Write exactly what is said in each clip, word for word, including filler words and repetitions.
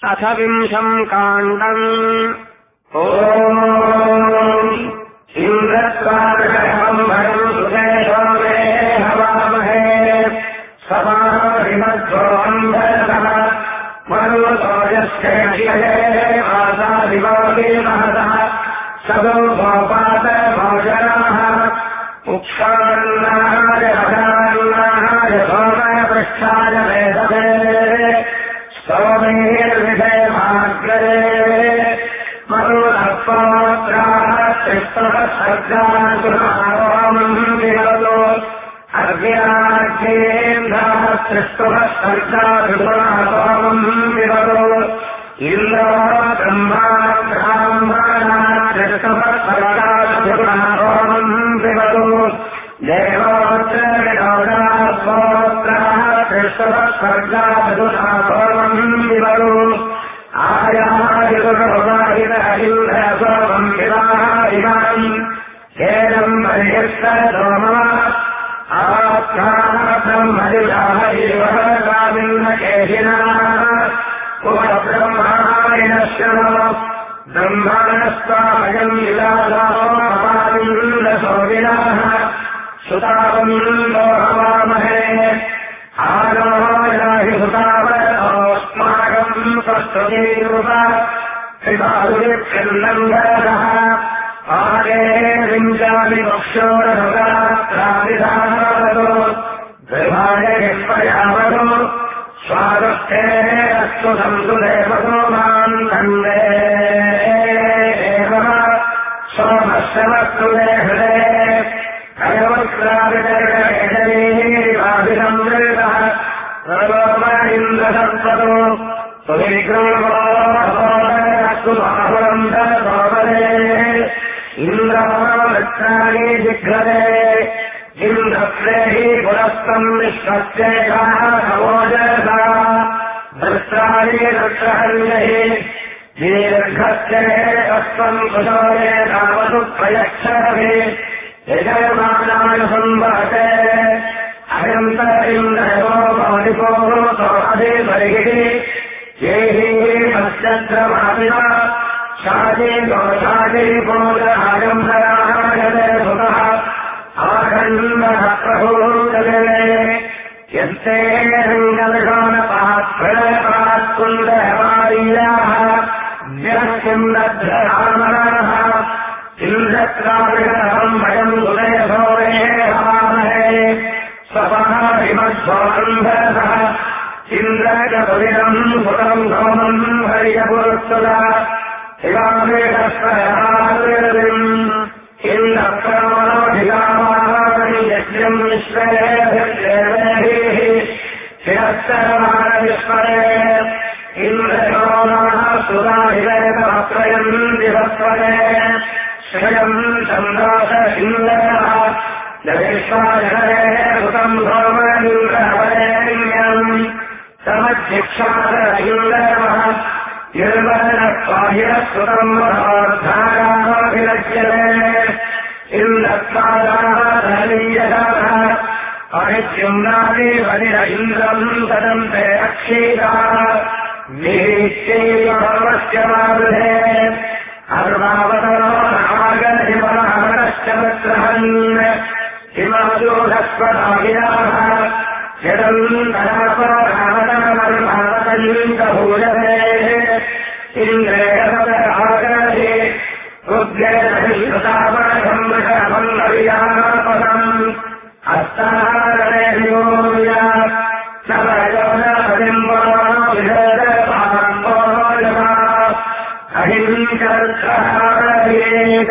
अथ विंशम् काण्डम्। ओम् इन्द्रस्वादकम् भयम् सुदेशो मे हवामहे समाहिमध्वोऽम्भरतः मरुतोजश्चेष्यते आसादिवोऽपि महतः सदो गोपात भोजनाः उक्षान्नाय भगान्नाय सोमपृष्ठाय वेदते स्तोमेर्विषयमाग्रे मरुतःपौत्राः त्रिस्तः सर्गासुरामम् विहतो अग्न्याग्नेन्द्राः त्रिस्तः सर्गासुरामम् विहतो इन्द्रो ब्रह्मा ब्राह्मणाः त्रिस्तः सर्गासुरामम् विहतो देवोत्तरगौडाः पौत्राः त्रिस्तः सर्गासुरामम् विहतो आयादिगुरुवाहितहिन्द्रसोमम् विवाहिमाम् हेदम् परिहस्तोमः आत्माब्रह्मदिवाहैवः कामिन्द्रकेशिनः उपब्रह्मायणश्रमो ब्रह्माणस्त्वामयम् विलासामिन्द्रसोमिनः सुतावन्दो हवामहे आलोयाहि सुतावस्माकम् प्रस्तुतीरूप त्रिपादुरिच्छिन्नम्बरः आगे विञ्चामि वक्षोरभगात्रादिधावतो विभाय विस्मयावतो स्वागस्थे अस्तु सन्तु देवतो माम् तन्वे एवः सोमश्रवस्तु देहृदे कयवक्राविदर्गेशरीवाभिसंवृतः सर्वोम इन्द्रसत्पतो सुविग्रहोऽस्तु बाहुरम् सोमरे इन्द्रावृत्राणि जिघ्रते इन्द्रप्रेहि पुरस्तम् विश्वस्येकाः सवोजसा वृत्राणि वृत्रहन्यहि दीर्घस्य अस्त्वम् कुशोरे तावतु प्रयच्छरभि यजमानाय संवहते अयन्त इन्द्रयो मौलिकोऽतो अधिपरिः येहि पश्चन्द्रमाविना शादी दोषादिपोदहायम्भरायते सुतः आखण्डः प्रभूतले यस्ते रङ्गलशानपात्प्रणपात्कुन्दवार्याः व्यक्तिम् लभ्यरामणः इन्द्रत्राविणहम् भयम् सुदेशो मे हवामहे स्वपाहिमध्वोऽम्भरतः इन्द्रकतुलिनम् सुतम् सोमम् हरियपुरस्तुता शिवामेकस्वयादिम् इन्द्रप्रमणोऽधिकामानि यज्ञम् विश्वेभिर्देवैः शिरश्चरमाणविश्वरे इन्द्रयोनः सुराहिवेदमत्रयम् दिवस्वरे श्रियम् चन्द्रास इन्द्रः जगेश्वाजहरे सुतम् सोमनिन्द्रहरेण्यम् समध्यक्षाद इन्द्रः निर्वहनस्वाहिरस्तुतम् मनोर्धाराभिरज्यते इन्द्रत्वादाधनीयः परिद्युम्नादिवनिर इन्द्रम् तदन्ते अक्षीराः निरीश्चैवस्य मारुहे अर्वावतरो नागरिमनश्च वत्रहन् हिमादूढस्वदाभिराः जडन्तरापरावतमर्भावतलीकभूजते इन्द्रेणपदरागरे रुद्रेणहितापरसंवृषभङ्गवियापदम् हस्ताहारे योया नवयोनपदिम्बोविधेदपाम्बोजमा अहिंसर्षहारेत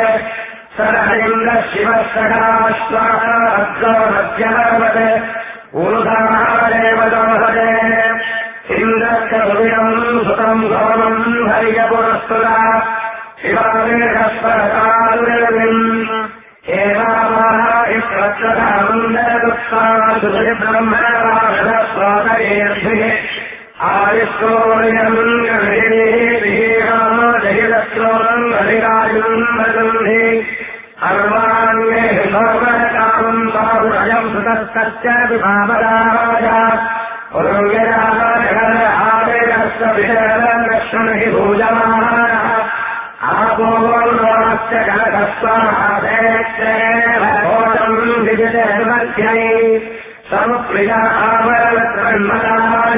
सरहिन्द्रशिवसखाश्वाद्गोमध्यमवत् ऊर्धारेव दोहते इन्द्रकतुलिनम् सुतम् सोमम् हरियपुरस्तुता शिवामेकस्वरकारुर्विम् एवामः इष्टक्षधामन्दुःखासुब्रह्मणासोदयेर्भिः आयुष्कोर्यम् गणेभिः हरिराजुम् वदन्ति अर्वाण्ये सोमकामम् बाहुरयम् सुतस्तस्य विभावदाय उर्व्यराः जगदादेरस्य विशेषस्य दक्षिण हि पूजमानः आपोर्णस्य कनकस्वादेत्येवोचम् विजितेर्मध्ये समुप्रिया आवरणन्मदाय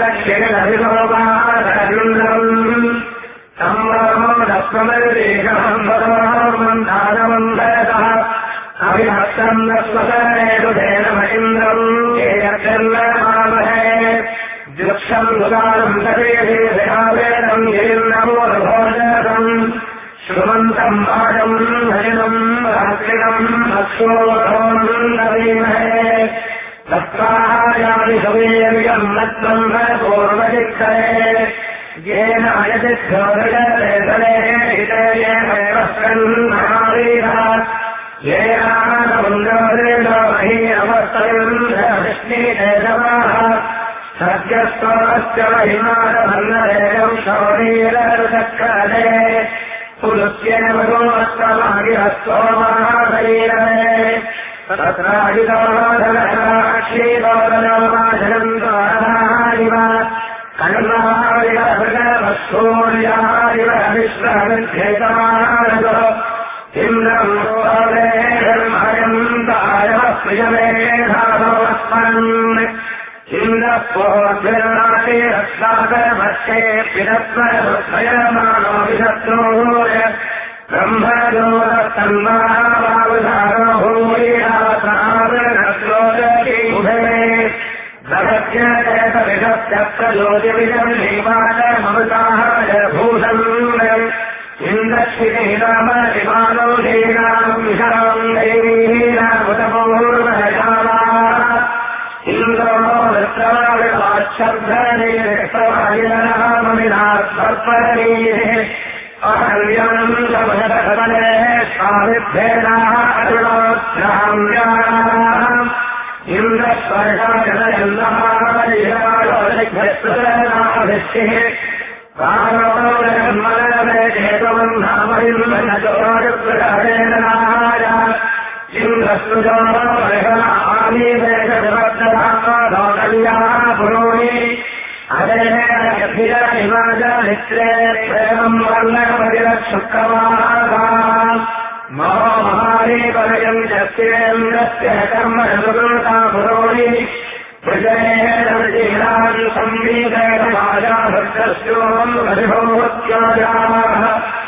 प्रदक्षिणभिलोपादरिन्द्रम् संवरो दस्वमल्लीकमन्दानमन्धरतः अभिहस्तम् दस्वतरेतुधेन महीन्द्रम् येयर्गर्वमामहे वृक्षम् दुदानम् तदेवेदम् गिरिन्द्रमोदभोजनम् श्रुमन्तम् वाजम् हरिणम् रात्रिणम् अक्षोभम् नवीमहे तत्रायामि सवेर्यम् नत्वम् पूर्वदिक्षरे येन अयतिक्षोदले हितयेव महावीरः येनानमुन्दरेण मही अवस्तयम् सत्यस्वास्य महिमानभन्नरेयम् शौरीरचक्रदे पुरुष्येव गोमस्तमागिरस्तोमाशरीरमे तत्राजितोधनक्षीरोदनमाजनम् द्वारानिव कण्वारिव भृगवत्सूर्यारिव विश्वविध्येतमानसो इन्द्रम् रोदेर्मयम् दायव प्रियमेधाभवस्मरन् इन्द्रपोर्भिर्नाटे रत्नाकरमस्ये पिरत्वरुत्थयमानो विशत्रूय ब्रह्मजोदस्तन्मावावधारो भूरिरात्रावृणश्लोदति उभे दभज्येतविषस्यप्रज्योतिविजन्निवाचममृताय भूषन् इन्द्रक्षिणीनामरिमानो लीनाम् विशराम् दैवीनामुतपूर्वजाला इन्द्रो वृत्रवादिवाच्छब्दनीर्ममिनात्मर्पणीः अहल्यम् समयतले स्वामिभ्येनाः अरुणोत्साम्याम् इन्द्रस्वर्गाजनयन्नहारियायोनिभ्यस्तनाभिष्टिः कारोरन्मलवेदेतवम् नामहिन्मनजोरुप्रकारेण नाय इन्द्रस्तुजो आमीवेदवद्दधाकल्याः पुरोणि अदेहिमाजनित्रे प्रेमम् वर्णमदिरक्षुक्रमाः महो महारीपरयम् चस्येन्द्रस्य कर्मणुता पुरोणि प्रजयेन संवीतमाजाभक्तस्योम् अधिभूत्याजाः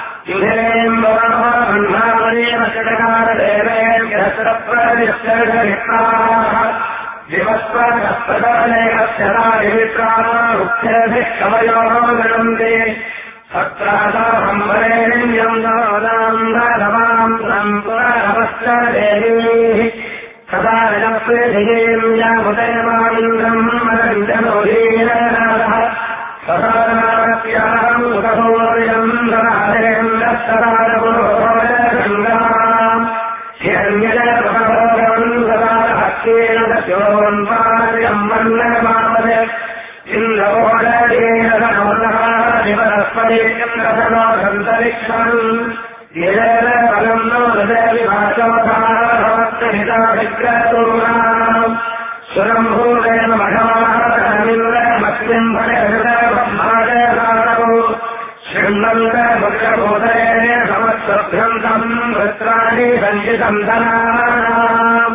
युधेम्बरमन्नामनीमशटकारदेवेभ्यस्त्रप्रदिष्टरिष्टाः दिवस्वरस्पदालेखस्यराभिप्राणारुक्षेभिः कवयोः गणन्ति सत्रासाहम्बरेण्यम् दादाम् सम्पुरवश्चदेवीः सदा विलप्रेधियेम् यामुदयमामिन्द्रम् मदञ्जनोहीनः सदानात्याहम् उदभूर्यम् सदारेन्द्रस्तदारपुरोजगङ्गाम् हिरण्यजप्रभोगम् सदा हस्तेन दस्योन्वार्यम् वन्नमापद इन्द्रवोडयेन सनोदः दिवरस्पदेन्द्रसनोदन्तरिक्षम् येन फलम् नो हृदयविभाषोधाभक्तहिताभिग्रतूनाम् सुरम्भूरेण मघमाहमिन्द्रमस्मिन् भयहृदयब्रह्मादयसारौ शृण्वन्तमुख्यभूतये समस्तभ्यन्तम् वृत्राणि सञ्चितम् धनानाम्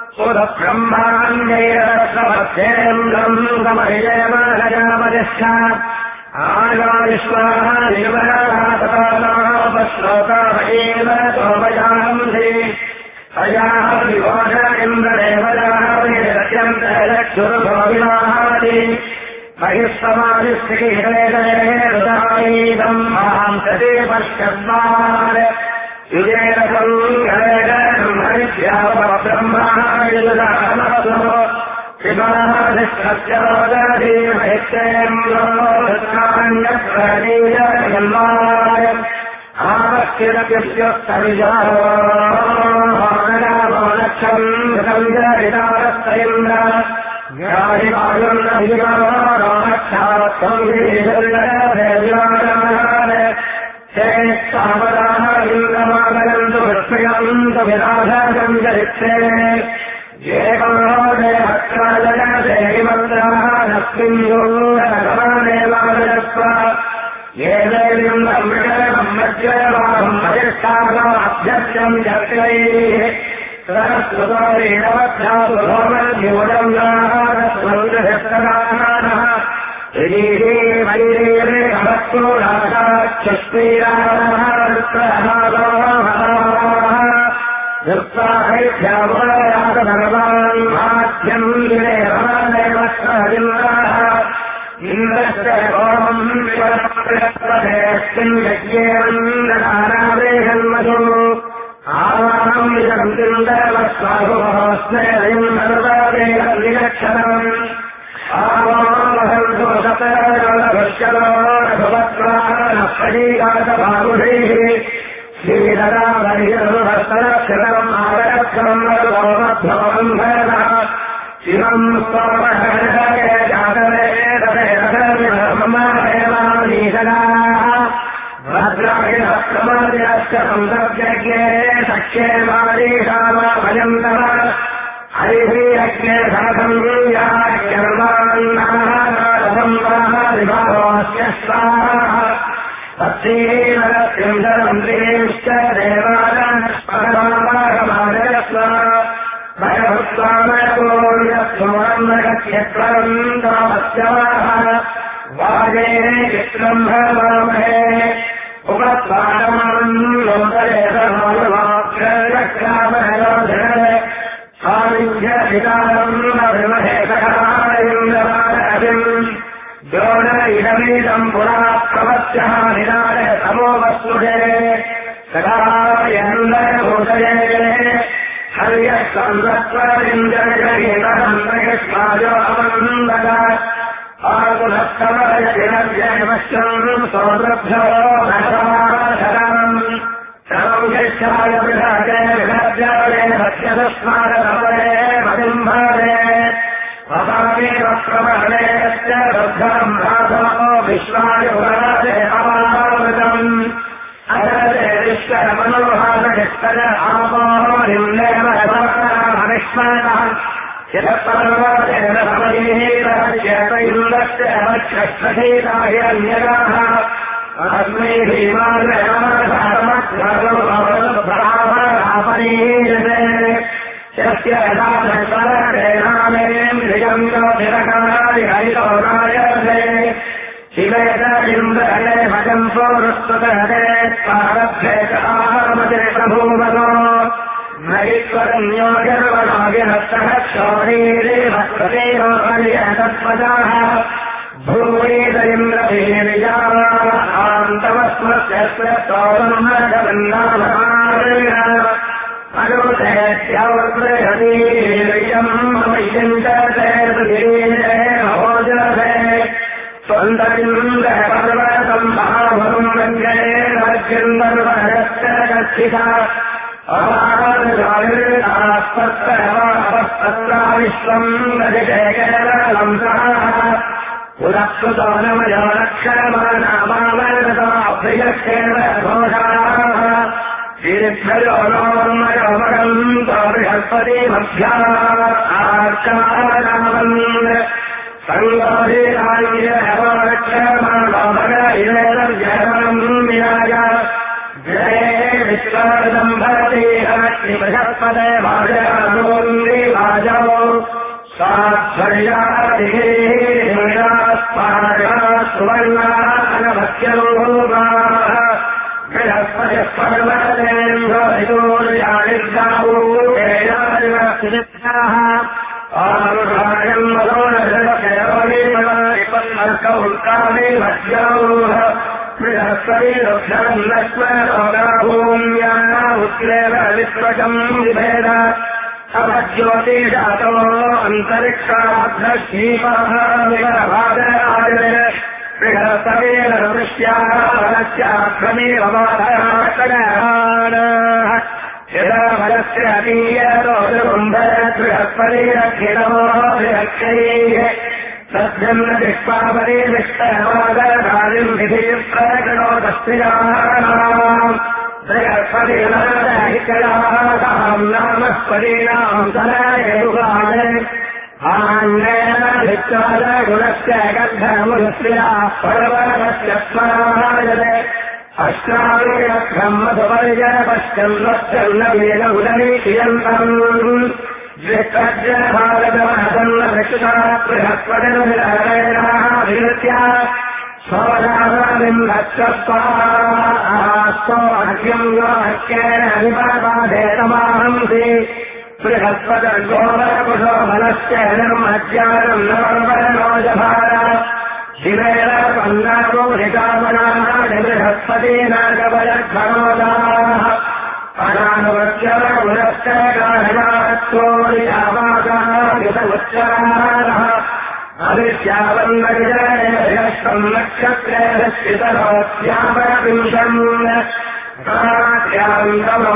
सुरब्रह्माण्डैरसमध्येन्द्रम् समहिदेवनजामदिश्च आगाविश्वाः निर्मलाः तथापश्लोकाः एव तोपजान्ति अयाः विभोज इन्द्रदेवताः वेदत्यन्तरक्षुर्भोविनाहाति महिस्समाधिस्थितिहेदयेदम् माम् सति पश्यद्वार युजेरसम् गणेशब्रह्मायुधानवसो शिवाधिष्ठस्यरोदधीमहित्येन्द्रोन्यप्रणीयन्माय आवश्यकपिष्यस्तविजानक्षम् गृतञ्जरितारस्तैन्द्र ग्राहिमायुर्नभिमानक्षात्संविधान चेत्तावदाः इन्द्रमागलन्तु वृक्षयन्तु विराधम् जरिक्षे जेकोदेवक्राजगदेहिमन्त्राः नस्मिन्योरगमानेवादस्व ये दैव्यम् अमृतम् मध्यवाहम् अधिष्ठानाभ्यर्थम् जर्कैः सरस्वतोरेणवध्यासुभोमन्यूनम् नारस्वन्दहस्तदानः गिरीरे वैरेरे भवत्तो राशाच्छुष्मीराः धृत्वाहैभ्यावरागभगवान् माध्यम् गिरेवादेवस्वजिन्नाः इन्द्रस्य होमम् विवरप्रदेष्टिम् यज्ञेवन्दनारावेहन्मधु आवाहम् विजम् चिन्दवस्वाहुस्मेयम् सर्वदेहविलक्षणम् आवाहन्तु सतरभुष्यलो रघुवत्वानप्रतीकातभामुषैः श्रीधरावरिहस्तरक्षरम् आदरक्षरम् रघुभवम् भरतः शिवम् स्वपहरय जातवे भद्राभिनक्रमादिरस्य संसर्गज्ञे सख्ये मारीषामभयम् तव हरिभिरज्ञे धनसंयुयाख्यर्वान्नारसंवादिभावस्य स्वाहा तत्सीनरस्यन्दरमन्त्रीश्च देवानस्परमागमादयस्व भयभुत्वामयपूर्यस्वरम् तामस्यवाः वाजे चित्रम् भवामहे उपत्वारमम् लोकरेतमालवाग्रक्रामयोधरे स्वामिभ्यधिकारम् नभिमहे सखारिन्द्रवारभिम् द्रोण इदमीदम् पुनः प्रवत्यः निदाय तमोवस्तुषे सखायन्दयभूतये हर्यः संसत्वरिन्द्रगीतहन्तयस्माजो अवन्दग आकुलस्तमयतिरव्यवश्यम् सोद्रभ्यो नशमाशरम् सर्वङ्गच्छाय विधाते विधात्याले भक्ष्यतस्मारतमरे मदिम्भरे भवामेव प्रवहणेश्च रुद्धम् राधो विश्वायुवराजे अवामृतम् अदरे विश्वमनोहारनिष्ठज आपो निम्नेमविष्मतः यतपर्वतेन समयेतश्चेत इन्द्रस्य अवक्षष्ठीताहिरन्यगाः अस्मै भीमानपरीयते यस्य यदासरेणामेन्द्रियम् योधिरकारि हरितो रायते शिवेत इन्द्रहरे भजम् सोरुस्तुतहरे स्वारभ्ये चामते प्रभूवतो नैश्वरन्यो गर्वणाभिहस्तः क्षौरीरे भक्तदेव पर्यतत्पदाः भूमीत इन्द्रभीर्यान्तवस्मस्य स्तोमन्नगवन्नामहारेण अनुतेत्यवृहतीर्यम् ममयिञ्चते सुगिरीरे महोजसे स्वन्तरिन्द्रपर्वतम् महाभुम् रञ्जने राज्यन्दर्वहस्य गच्छिता अवाहनजालिर्नास्पत्तवापस्तत्रा विश्वम् गजकेकलम् सः पुरःकृतो नमयो लक्षणमानामावरतमाभ्रियक्षेण घोषाः शीर्षयो नोर्मयोमकम् तो बृहस्पतिमभ्यार्कारामन् सङ्गोधिराञ्जयवक्षमाणोमग इवेदर्जनम् विराज जये विश्वादम् भवति हरति बृहस्पते वाजोन्निवाजौ स्वाध्वर्यादिभिः सुवर्णानभक्ष्यरूपाः बृहस्पतिः पर्वतेन्द्रोर्याणिर्गावूर्याः आरुषायम् मनोरकौल्कानि भक्ष्यौः बृहस्पतिरुक्षरम् लक्ष्मणोगाभूम्या उत्क्लेव विश्वकम् विभेद अवज्योतिषातो अन्तरिक्षाभ्रशीपः विवरभाजराजरे बृहस्पतेन वृष्ट्याः वरस्याक्रमेव माधराः शिरावरस्य अतीयरोबृहस्पतिरखिलो विरक्षैः सद्यन्न दिक्पापरिविष्टवादराजिम् विधिप्रकटो तस्मिनाम् बृहस्पतिनाम् नामस्पतीनाम् सरायुगाय आन्येन भित्वादगुणस्य गन्धमुः पर्वतस्य स्मराजते अष्टाविरब्रह्मसुपर्यपश्चन्वश्चन्नवेदमुदनीयन्तम् द्विकज्रभारतमहसन्नभृक्षता बृहस्पतिर्विहरेणाभिवृत्या स्वराविन्दस्वस्वास्तो अर्घ्यम् योऽर्घ्येन विपादेतमाहंसि बृहस्पतिर्गोवरकुशो बलस्य निर्मज्जानम् नवरनोजभार शिवेन पन्नामोहितामनाः बृहस्पतीनागवयध्वरोदाः अनानुवच्चरमुरश्च कारणत्वोरियावाकाः युतमुच्चराः अविश्यावन्नविजयेभ्यस्तम् नक्षत्रेभ्यस्तरोऽस्यापरविंशम् कात्यान्तमो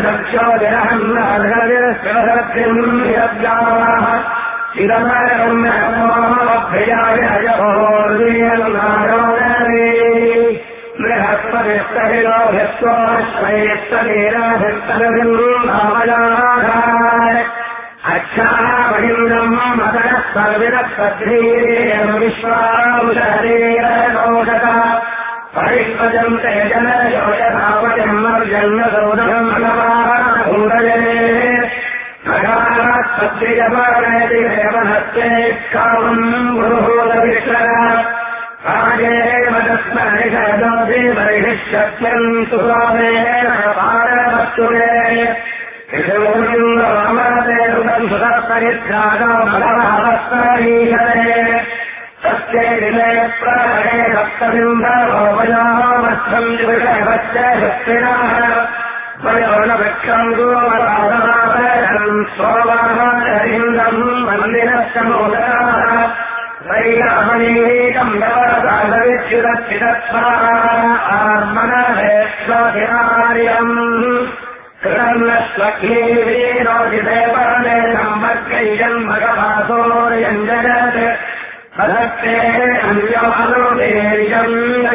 अदक्षोदिरहन्नाभिरस्वसर्जिम् यद्गाः चिरमरम्यमोभ्यजाय अजहोर्वीयन्नारोदरे बृहस्पतिस्तहिलोभ्यस्वाश्वयस्तनीराभिस्तरभिन्नामयाघाय अच्छामहिन्द्रम् मदनः सर्विरत्तध्रीरेण विश्वामुदहरेरनोषता परिष्पजन्ते जनयोजधावजन्मर्जन्मसौदभम् नमाभूतये नगात्पत्रिजपाणयति देवहस्ते कामम् गुरुभूतविश्वः राजेव तस्मैषदोऽपि बर्हिष्यत्यम् सुस्वामेन पारवस्तुरे रामदेवम् सुतपरित्रागो भगवस्तरीहरे सत्ये दिने प्रहरे सप्तबिम्बरोपयोमस्थम् विषयवच्च शक्तिनः वयोनवृक्षम् गोमराधमापरम् सोमाहारहिन्दम् मन्दिरश्च मोदराः वैरामणीकम् नवरसाधविच्युतच्चिदत्वा आत्मनहेश्वधिनार्यम् कृतन्नश्वक्लीवीरोजिदेवनेनम् वर्गैजन्मगवासोर्यञ्जनत् अधत्ते अन्यमानुदेर्यम्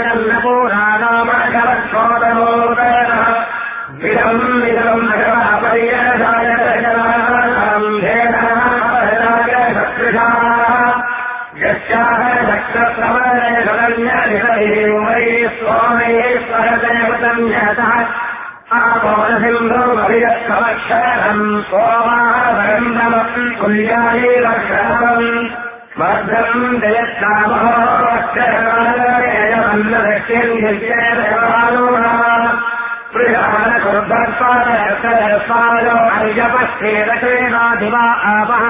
जगन्नपूराणामगवच्छोदमोदरः विदम् विदम् भगवापर्यसायतजनानाम् धेनापरागसकृशाः यस्याः दक्षश्रवणे सदन्यनिषदेवै स्वामेश्वरदेवतम् यतः आपोरसिन्धुमभिरक्षमक्षरम् सोमावरन्दमम् कुल्यायैरक्षरम् वर्धम् जयत्कामोऽक्षरकालयमन्नदक्षिण्येदेवानुः प्रियानकुर्धर्पादयसरस्वायो अर्यपश्चेदकेनाधिवा आपः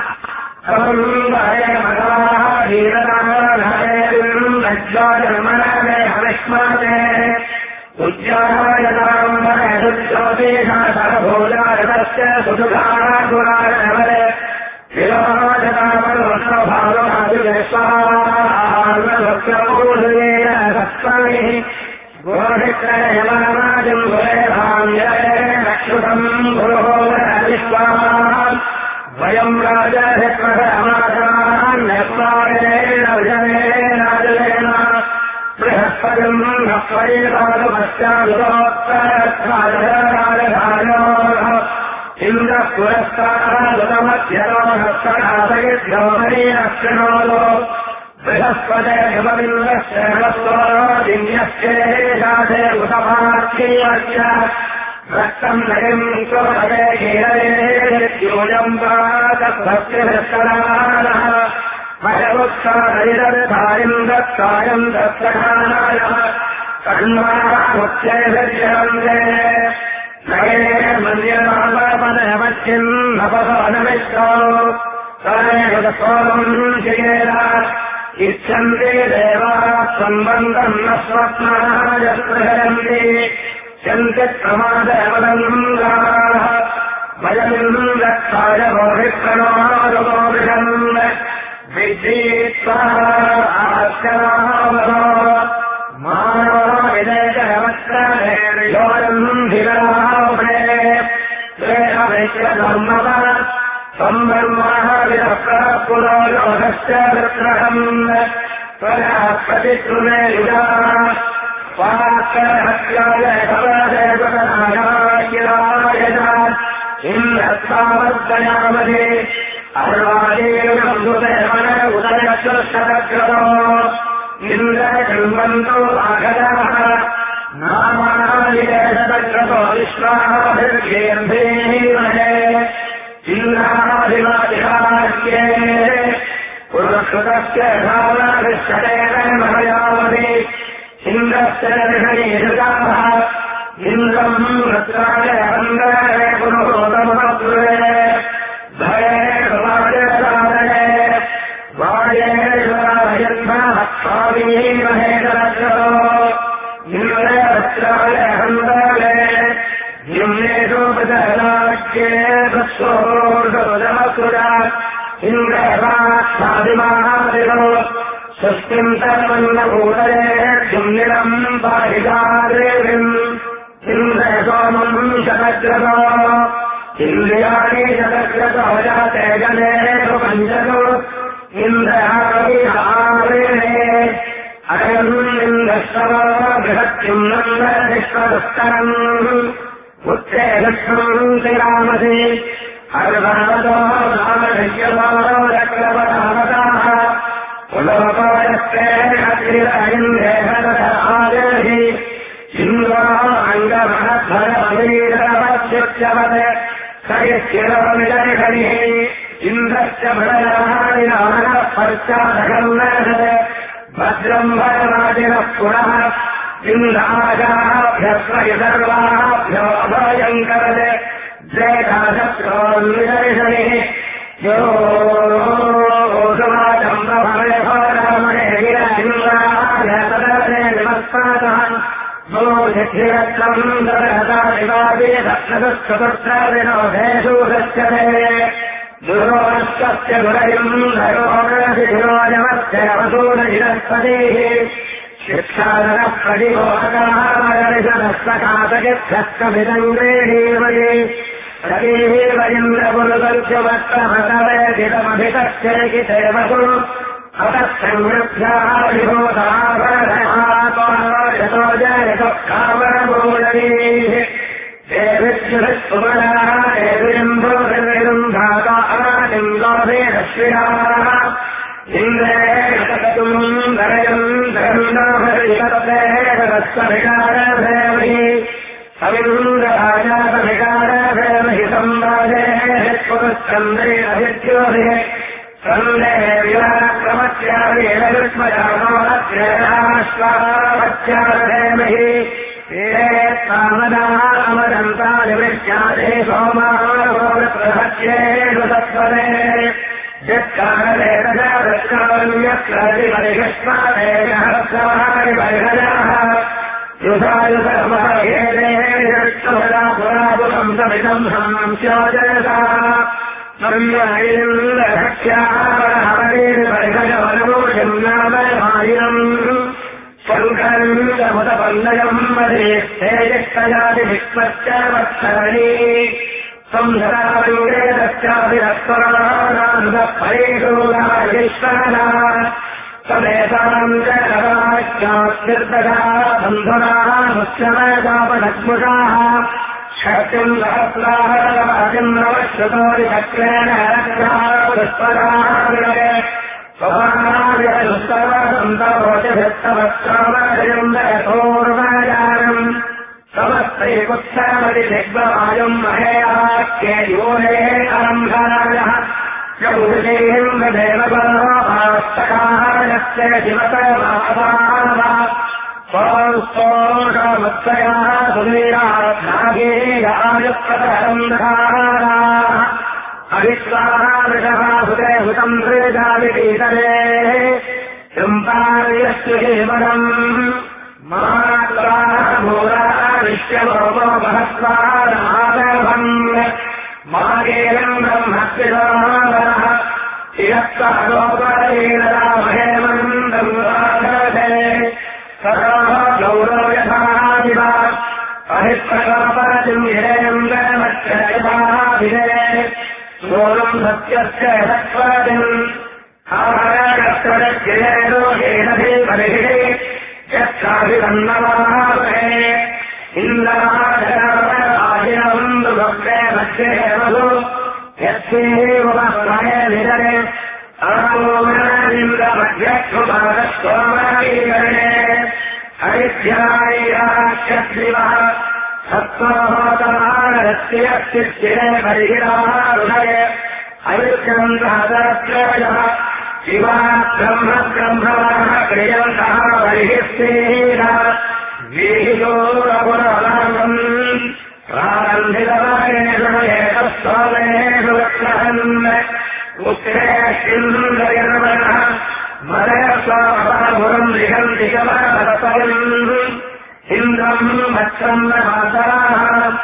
भगवाः वीरनारायणम् लज्जाजन्मनमे हविष्माते उज्जायताम् वरदुज्योतिषासरभूजारतस्य सुसुधारागुरानवरे विलोचनामनुभावभाजुवेश्वरार्णभक्तपूर्वेण सत्त्वैः गोधित्रयमानाजम् गुरेभाञ्जलेन क्षुतम् गुरुहोरविश्वाः वयम् राजहित्वसमासान्यस्मारेण विजयेनाजलेन बृहस्पतिम् नक्वैपादपश्चादुतोत्तरत्वादराजधानोः इन्द्रः पुरस्तादुतमध्यतोहस्तनाथयिद्योमरीरक्षणोदो बृहस्पतिर्यमविन्दश्चेहस्वदिन्यश्चेषाधे उतमार्कीयश्च रक्तम् नगिम् स्वभगे कीलयोजम् पातभक्तिभिस्तरानः भगवत्सारयिदधारिम् दत्तायम् दत्तधानायः कण्वामुच्चैभिर्यन्ते नगे मन्यनामपदमच्चिन् नपसवनमिष्टो सरेव सोमम् शिगेर इच्छन्ति देवाः सम्बन्धम् न स्वप्नाः यस्पृहयन्ति चन्तिप्रमादवदङ्गाः वयमिन् दत्ताय भोभिप्रणोरुमोभिषन् विद्धीत्वा आश्चरावतो मानो विदेशवस्त्रयोरम् धिरावणे श्रेयवैश्वधर्मव सम्ब्रह्मः विदप्रः पुरो योगश्च वृत्रहम् त्वया प्रतिकृमे युजा स्वाकरहत्याय भवदेवतनायायिरायज इन्द्रशृण्वन्तो आगताः नामानादिदेशतक्रतो विश्वाभिर्गेर्भीमहे इन्द्रादिवादिहार्ये पुरस्कृतस्य भावदृश्यतेन महयावति इन्द्रस्य ऋषयेषुताः इन्द्रम् वृत्राय अन्दरे पुरुषोतमपुरे भये समाजसादये वायेश्वरायन्मः स्वामीमहे दरक्षतो इन्द्रवृत्राय अन्दरे निम्नेषोपदलाख्ये तत्सोर्धमसुरा इन्द्रवाक्षादिमादिरो स्वस्तिम् तन्मन्नभूतये किम्निरम् पाहितादेवीम् इन्द्रसोमम् शतक्रतो इन्द्रियाणि शतक्रतो जाते जने पञ्चको इन्द्रहारेणे अयम् इन्द्रस्तव बृहत्किम् नन्दविश्वदुत्तरम् उत्तेजस्वम् श्रीरामसि अर्वतो रामशय्यवारक्रवतावताः पुलोपयस्ते अग्रिरयिन्द्रेहरथादेहि इन्द्रो अङ्गमहध्वरवीरवत्युच्यवत् सयश्चिरोनिजर्षणिः इन्द्रस्य भृणादिनानः पर्चादकर्णः भद्रम् भरवादिनः पुनः इन्द्राजाभ्यस्वहि सर्वाभ्यो अभयङ्करत् जयकाशत्रोन्निदर्शनिः यो समाचम्प्रभवरमणे गिरहिन्द्राय तदर्शे विमस्तातः नो यक्षिरत्नम् दरहता शिवादि दक्षदुश्चतुर्षविनोधेषु गच्छते दुरोणस्य दुरयम् धरोणशिरोजमस्य अवसूरहिरस्पतिः शिक्षादनः प्रतिबोधकाः दर्शनस्तकातयच्छस्कमिदम् गृहीमये रवीर्वयिन्द्रपुरुदर्शवत्रमतवेदितमभितश्चेकितेवसु अतः विभूताभरणयतो जयतो कामरमूलैः देविष्युभुमनाः देविम्भोभिर्विरुन्धाता आलिङ्गोभिरश्विनाः इन्द्रेण दरयम् धरन्दाभरिततेरस्वभिकारभेमहि सविन्द्रराजातभिकारभेमहि संवादेः पुरुश्चन्द्रेणभिद्योभिः सन्देः विवाक्रमत्याभिरविस्मयामोहत्रेणाश्वावत्याभेमहि ते तामदाः अमरन्तानिवृत्यादे सोमारोप्रभत्येषु सत्वरे यत्कालदेशकालन्यक्रादिपरिष्मादेशहस्रादिपरिहराः युधायुधर्महेदेशपुरापुरम् समिदम् हांस्योजयसाः सर्वैन्द्रभक्ष्याहरीपरिहरवनमूर्जम् नामयमायिनम् शङ्करन्दमुदपल्लयम् मदे तेजस्तजादिविश्वश्च वत्सरणी संसराविङ्गेतस्याभिरस्वरानान्दपरेषोराजेश्वरः समेताम् जगदाख्यात्निर्दगा बन्धुनाः मुच्यमदापदग्मुषाः शक्तिम् सहस्राहरवाजिम् नवश्रुतोरिचक्रेण रक्षापुष्पराविरवे स्वभानाविरसुस्तवसन्तवोचभित्तवस्त्रामजयम् समस्तैकुत्समदिग्वायुम् महेयाख्ये योनेः अरम्भारायः यौदेन्द्रदेवगोपास्तकायस्य शिवतमाभावा स्वांस्तोषमत्सयाः सुवीरानागेयायुक्तरन्धाराः अविश्वाः वृषभाहुते हुतम् हृदाविकीतरे चम्पार्यस्तु जीवनम् मात्राः भूराः विश्वमोपो महस्वारागभम् मागेलम् ब्रह्मस्विदावरः चिरत्कालोपरेणरामहेमन्दम् राधते तथा गौरवयथादिव अहिप्रकापरतिम् हिरेन्द्रमच्छयथाभिरे सोऽलम् सत्यस्य यथत्वादिम् आहरणस्तरज्जयरोहेणभिपरिः यत्काभिरन्नवाहे इन्द्राजराजिनवन्दुभक्ते मध्येवसु यस्येव विदरे आमोमनमिन्द्रमच्छ आद्यक्षुभागस्तोमवीकरणे हरिध्यायिराक्षद्रिवः सत्त्वहोतमानरस्यस्तिरे बर्हिरारुणये अयुष्यन्तः शिवा ब्रह्म ब्रह्मणः क्रियन्तः बर्हिस्तेन वीहितोरपुरवागम् प्रारम्भितवरेषु एकस्तोमेषु वक्रहन् उत्तरेष्टिन्द्रयर्मणः मदयस्वापरमुरम् लिखन्ति कमलपरम् इन्द्रम् भक्षम् मातराः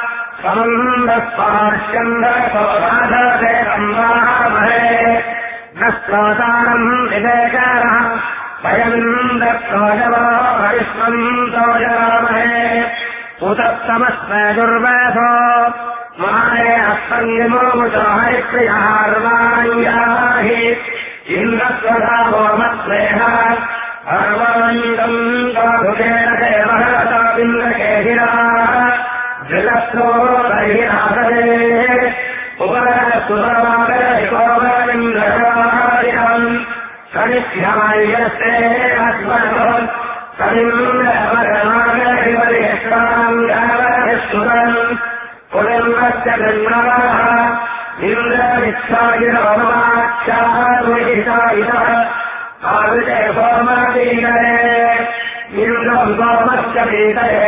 समन्दस्पार्श्यन्दसौराधते संवाहमहे न स्रोतारम् विवेकारः वयमिन्द्रप्रोजवो हरिष्वम् तोजरामहे उतस्तमस्मै दुर्वेधो माये अस्मन्निमोमुचो हरिप्रियार्वाङ्गाहि इन्द्रस्वधावो मत्स्वेह अर्वाङ्गम् काभुकेन देवहताविन्द्रकेहिराः जलस्रो बर्हिरासरे उपरसुरवागरिकोवरिन्द्रहारिणम् सनिष्यायस्ते अस्मनो सनिन्द्रवरनागरिवरेष्वाङ्गावरिष्ठुरम् पुरन्वस्य गन्मवाः इन्द्रविच्छायिरवमाक्षारुहितायितः आविते सोमवीकरे इन्द्रम् सोमस्य पीतये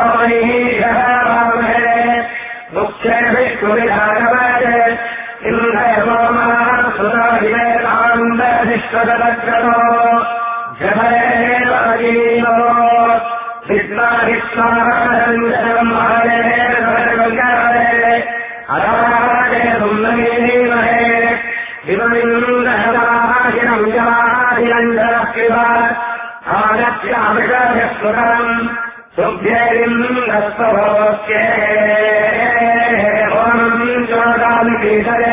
स्वामैः मुख्यभिष्णुविधानवते इन्द्रय सोमाः सुताभिवेदान्तधिष्ठदग्रतो जभरेव अजीवो विद्वाहिष्णारञ्जनम् महरेर्भगवङ्गारे अदारे सुन्दरीमहे विवमिन्द्रहदाहिरम् जवाहिरञ्जनः शिव आगत्यामृगस्वरम् सुभ्यैरिन्द्रस्वभोक्ये ओम् ज्योदामिकीशरे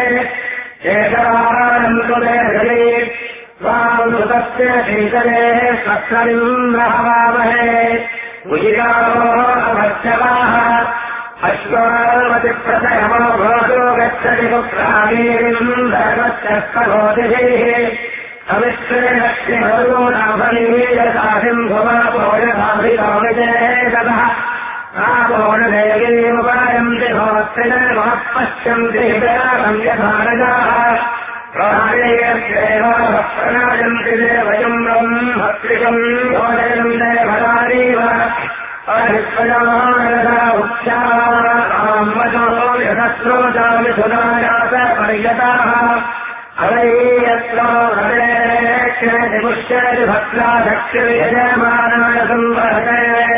शेखरानन्दुदेहरे स्वामृतस्य शीतले स्वक्षरिन्द्रहवामहे उजिगारो अभक्षवाः अश्वावतिप्रतयमो भोजो गच्छति पुत्रामीरिन्द्रगच्छस्तभोतिभिः अविश्रेणक्षिणोनाभनीयसासिंभुवपोषधाभिलोमिचेतः आपोणदेवीमुपायन्ति भवत्रिनमः पश्यन्ति संयधारजाः प्राणेयस्येवाभप्रणायन्ति देवयम् ब्रह्मत्रिकम् भोजयम् देवदारीव अहिष्वजानदा उच्चामतो यथस्रोजामि सुदायास पर्यताः अवैयत्रो हरेक्षति पुष्यति भक्ताधक्षयजमानाय संवहते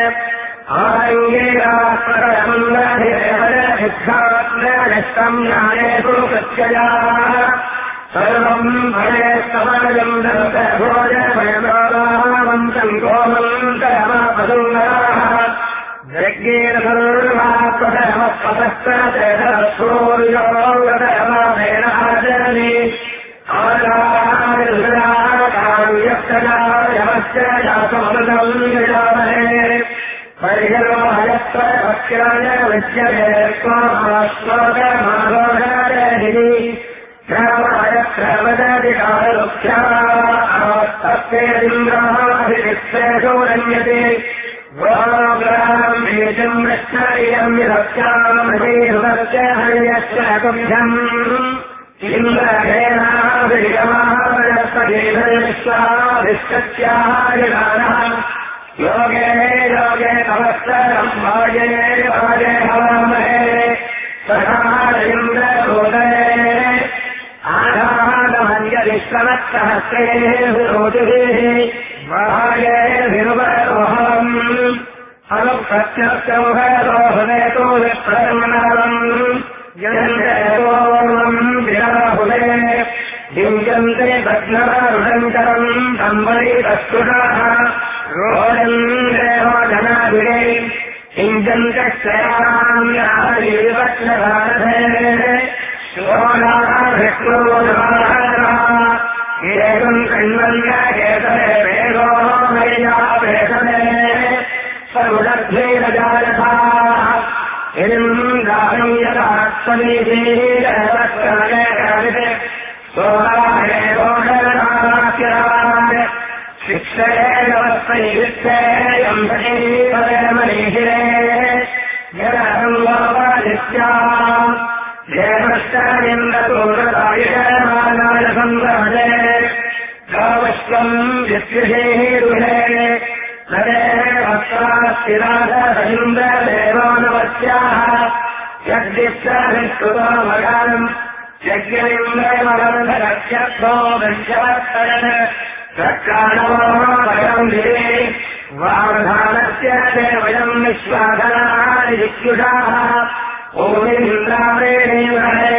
आङ्गीरात्मकमन्दधिरेवदभिक्षात्मनिष्टम् ज्ञानेषु कृत्यजाः सर्वम् फले समजम् दन्त भोजमयमावन्तम् गोमन्तरमापसुन्दराः यज्ञेन सर्वात्मकमस्पतस्तूर्योगतयमामेनाचरति आरायमश्च जातमृतम् विजामहे परिहरो हयत्र भक्ष्याय विद्यते स्वाश्लोकमाघोषायहि श्रावयत्र वदति कालुक्षास्तस्येन्द्राभिक्षेषो रण्यते गोग्राम्भीजम् वृष्णरियम् विभक्ष्यामृतीहृतस्य हर्यश्च कुभ्यम् इन्द्रहेनाभिगमावनस्पतिभिश्वाभिष्टस्याहारिणानः योगे योगे तवस्तरम् भाजे भाजे हवामहे सहारिन्द्रभूतये आधानमन्यविश्ववत्सहस्रेः विरोधिभिः भागे विरुवरोहम् अनुप्रत्यक्षौहरोहनेतो विप्रमणालम् यजन्तेतोर्वम् विराहुले युञ्जन्ते भग्नवरुणन्तरम् सम्बलितस्तुषाः रोदम् देहो जनाभिरे युञ्जन्ते श्रेयाम्याहरिविवक्ष्णभारते शोणाः विष्णोर्वाहराः एकम् कण्वन्यकेतरे वेदो मया वेदने सर्वदर्भेरजायथाः इन्द्राणम् यदात्मनीतीरवत्करणे सोहाहेवोषरास्याः मनीषिरे यदहङ्गोपादित्या देवश्चारिन्द्रतोरतायुषमानाय सन्दर्भे कावश्वम् विद्युषेः रुहे नरे वक्त्रास्तिराधरहिन्द्रदेवानवत्याः यद्विश्वाभिष्कृतो मगानम् यज्ञलिङ्गमगन्धरक्षो गञ्जवत्तरन् रक्षाणवो वयम् धिरे वावधानस्य ते वयम् विश्वाधनानि विद्युषाः ओमिन्द्रावृणीवरे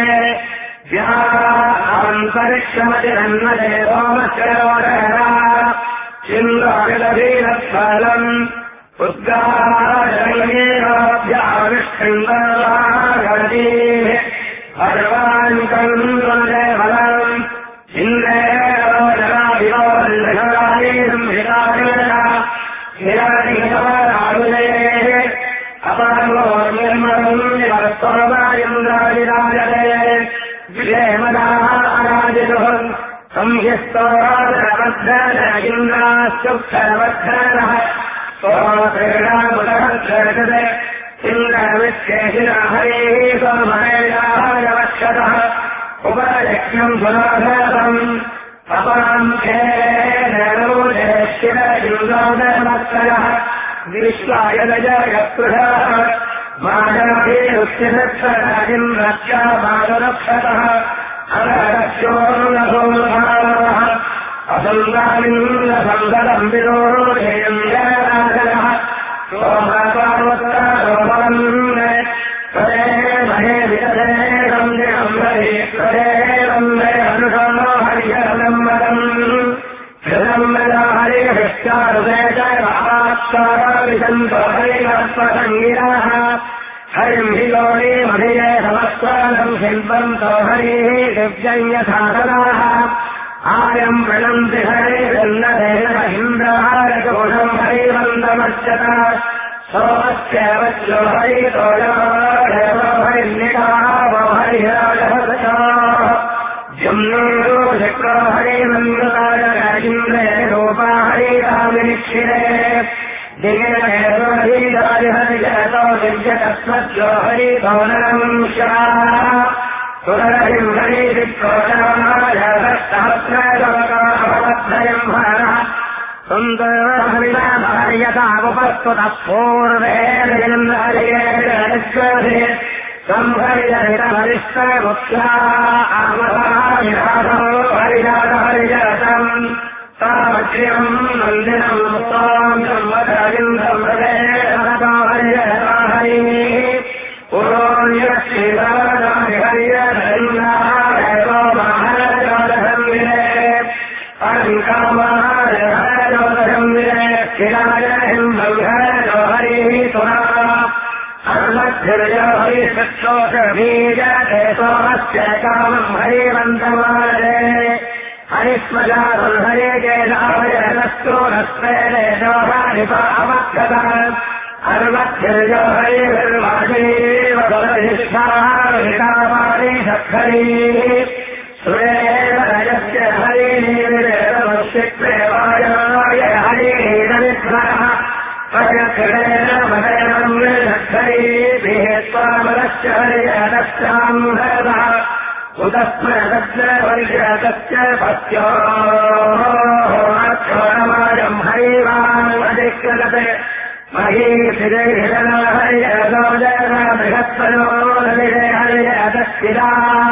व्यान्तरिक्षमतिरन्मदे सोमश्चरोदरा चिन्द्राविदधीरत्फलम् उद्गारयेभ्याविष्ठिन्दरागतीः सर्वान्तम् बलम् इन्द्रेणोजराभिवोल्लघरायेम् हिराणेन हिराणिगरारुलेः अपरमोर्निर्मलम् निवर्तोमायन्द्राविराजते विलेमदाराजितुः संहिस्तोराजरवद्धर इन्द्राश्चुक्षरवद्धरः सोमक्रीडामुदहर्षते इन्द्रविश्वेशिरहरेः सोमहैराजवक्षतः उपयज्ञम् सुराधरम् अपरम् खेनरोजे शिर इन्द्रोदमत्सरः विश्वायदजयत्पृषः मायाभिरुच्यदक्षराजिन्द्रस्य मादरक्षतः अरक्षोर्णसोमभावः असङ्गामिन्द्रसन्दरम् विरोधेयम् जयराजनः सोमपार्वतरोमरम् तदे महे विदधे सन्ध्यम् हरे तदे वन्दे अनुषमो हरिहरम् मदम् हृदम् यदा हरिहृष्टारुदे जयवात्साराविशन्तो हरिहर्पसङ्गिरः हरिम् हि गौरीमभिये समस्वानम् शिल्पन्तो हरिः दिव्यम् यथासनाः आयम् प्रणन्ति हरिर्नदेन इन्द्रहारकोशम् हरिवन्दमर्चत सोमस्य वच्यो हरितोजो हरिर्निकावो हरिराजहसो जम्नो शक्रो हरिमन्द्रताय इन्द्रे रूपा हरिरामिनिक्षिरे दिगेहरिहरिजतो दिव्यतस्मद्यो हरितोनरम् श्राः सुरहरिम् हरिविक्रोशमायसहस्रलोकाभवद्धयम् हरः सुन्दरहरितामुपस्तुतः पूर्वेन्द्रहरिये संहरितहरिष्टमुख्या आमहाविराधो हरिजातहरिजतम् तावक्ष्यम् नन्दिनम् मुक्ताम् वदरिन्द्रम् हृदे हरतो हरिजता हरिः पुरोन्यश्रीराजानि हरियधन्नारयो महाराजोदहन्विरे अङ्कामारहरोदहन्विरे शिराजहिम् बन्धरो हरिः सुरा अर्मद्धिर्यो हरिशक्षोषबीजते सोमस्य कामम् हरिवन्तमारे हरिस्मजातम् हरे केदाभयनस्तोरस्वेदे दोहारिपावक्षता अर्मद्धिर्यो हरिर्वाजीव बलधिष्ठारिकामानि सखरीः सुरेवरजस्य हरिनिविरेतमश्चित्रेवाय हरिनीरविध्वरः पयकृतेन मदयनम् सखरीभिः स्वामलस्य हरिजनश्चाम् हरदः उदस्मरतस्य वर्जतस्य पत्योर्माजम् हरिवान् अधिकृतते महीषिरेहिरना हरिजनोदयना बृहत्परो हरिरे हरिजतस्थिरा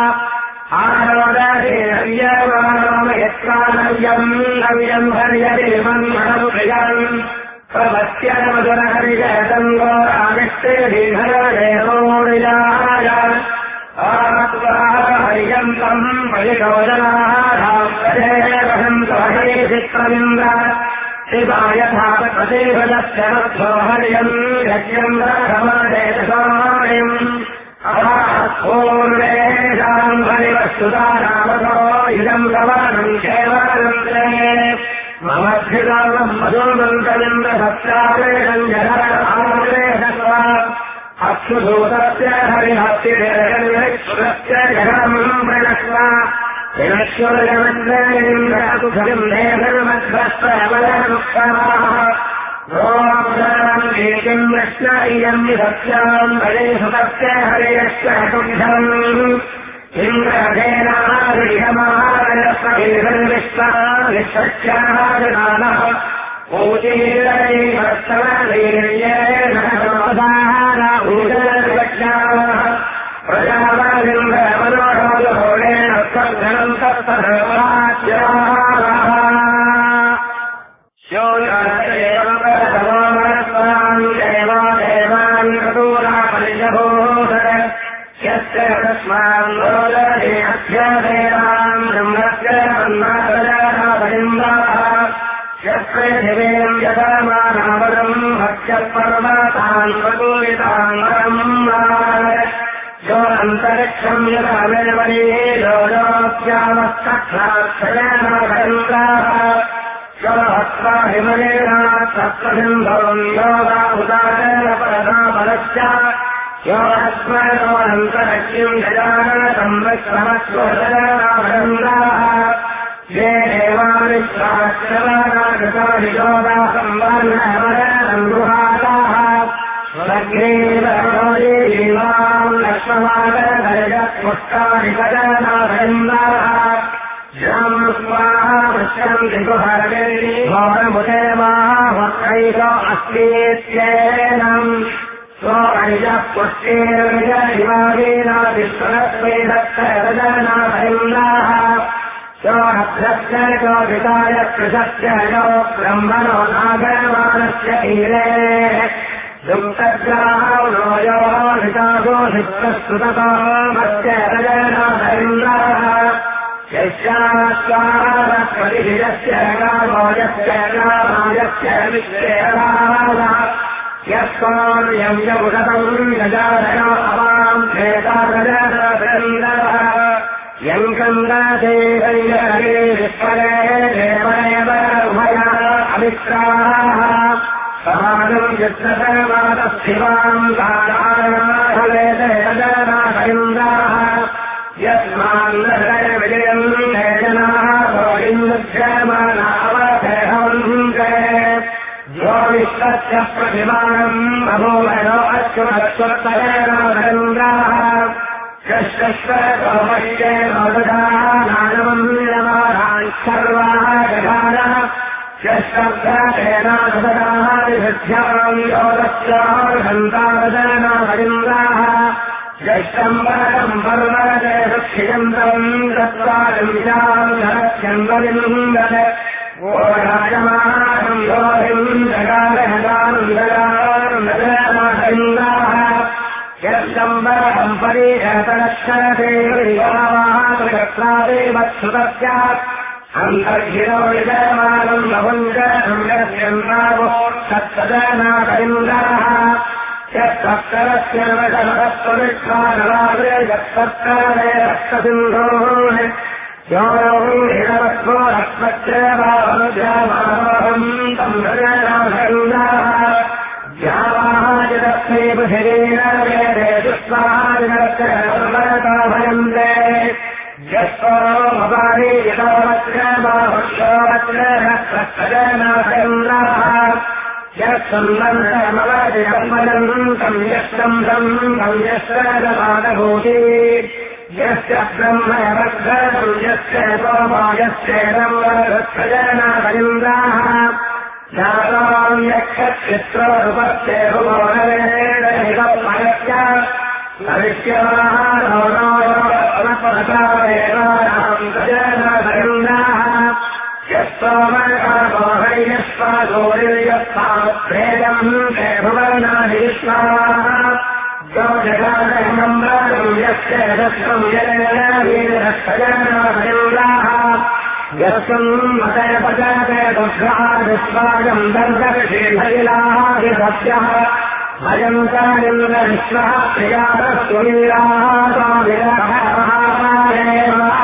आरोदे हर्यमानोमयत्वानव्यम् नव्यम् हर्यदेवम् मनमुप्रियम् प्रपत्यमधुरहरिजतम् गोरामिष्टेभिहरदेवोरिजाय आत्वाहर्यम् तम् परिशोदनाधाम् हरिचित्रमिन्द्र शिवायथापतिभदस्य रथो हर्यम् यज्ञम् रथमादेशसायम् पूर्वेषाम् हरिवस्तुतारामतो इदम् गवानम् केवलम् ममभ्युदानम् मधुमन्तमिन्द्रसत्यावेदम् जगरः अक्षुभूतस्य हरिहस्तिरेकस्य जगरम् प्रणक्व विनश्वरजमन्द्रेन्द्रकुखरिम् देहर्मध्वस्वमलमुक्तमाः किम् कृष्ण इयम् सत्याम् हरे सुतस्य हरेश्च तुभ्यम् इन्द्रहेणादिशमानः ऊचीरैवस्तववीर्येण प्रजावादिन्द्रमनोरोगोरेण सद्धनम् तत्तधर्माच्यवान् देवा देवान् कटूरापरिजभूषण यस्य तस्मान् लोलहे अध्यादेवान् ब्रह्मस्य अन्नादजानापरिन्दाः यत्पृथिवीम् यजमानावरम् भक्ष्यपर्वतान् प्रपूरिताङ्गरम् योऽन्तरिक्षम् यथामेवनीः लोलोक्यामस्तक्षाक्षयनापरिन्दाः योऽहत्वा हिमलेनात् सप्तसिन्धुम् योगाहुदारेण परदापरश्च यो अस्मयोऽन्तरिक्षम् गजाननम् विश्वमस्वजनाभरन्दाः ये देवानिश्वाश्रवणाकृतानि योगासंवर्णमरणम् गृहादाः स्वग्रीवरोजीवाम् लक्ष्ममागरजत्पुष्टानि गजानाभरन्दाः श्याम् स्वाहा पश्यन्ति गुहर्वेणि घोरमुदे मावक्रैको अस्मीत्येनम् स्वैजः पुष्टेर्विजयिवावीनादिस्वरस्वेदत्तरजनाभरिन्दाः स्वहभ्रस्य चोदिताय कृशस्य यो ब्रह्मणो नागरमानस्य हीरे दुग्धग्राहो नो यो हितागोधिप्रस्तुतकामस्य रजनाभरिन्दाः यस्यास्वारस्पतिभिजस्य गामोजस्य गामाजस्य विश्वेराः यस्वान्यम् यमुदतम् गजानयो अवाम् भेदागजानभरिन्दाः यम् कन्दाते हरिहरे विस्मरे देवदेव उभया अभिप्राः समानम् यत्रसमातस्थिवाम् तारायणाहलेते गजानभरिन्दाः यस्मान्नहरे विजयम् जनाः गोविन्दक्षमानावधेहन्ते यो विश्वस्य प्रतिमानम् अभूमयो अश्वत्वत्तरेणाभरिन्दाः यश्वश्वतोमश्ये नोदधानानमन्यमानान् सर्वाः गजानः यश्वभ्रतेनाददाः विभृत्याम् योगस्यार्हन्तावदनाभरिन्दाः यश्चम्बरम् पर्वते सुक्षियन्तम् तत्त्वादिम् नरक्षन्वलिन्दते ओराजमानम् योगिम् जगारहदानन्दगानन्दगानभरिन्दाः यश्चम्बरम् परीहतलक्षणते विवाहात्रगत्रादेवत्सुतस्य अन्तर्हिरो विजयमानम् नवञ्जनम् यस्यन्नावो तत्सदनाभरिन्दाः यत्सत्तरस्य वशमतस्त्वविष्मानवाग्रे यत्सत्तरे रक्तसिन्धोः योगम् हिरवत्वो रक्तश्चेवानुजामानोहम् तम् रजनाभरिन्दाः ज्यावाहाजिदस्मै पृथिवीन वेदे दुष्वाहाजिदस्य सर्वताभयन्ते यस्वरोमपानि यतोवत्र बाहुष्योवत्र रक्तश्चनाभरिन्दाः यत्सम्बन्धमवजयम्बलन्तम् यष्टम्भम् तम् यश्रदपादभूति यस्य ब्रह्मवद्गतम् यस्य सोमायस्येदम् वरदत्सजनाभरिन्दाः जाताम् यक्षचित्रोरुपस्य भुवोरवेदहितपरस्य भविष्यमानो नोयोपरतावेवानाम् सजनाभरिन्दाः यस्वामर्कामोहयस्वागोरिर्यस्वात्प्रेदम् ते भुवनानि विश्वाः यो जगानम्बरम् यस्य दत्तम् यजनावीरसजनाभरिन्दाः यस्मिन् मतयपजते दुःखा विश्वायम् दर्दर्षेभैलाः सत्यः भजन्तानिन्द्र विश्वः प्रियातस्ववीराः स्वामिरः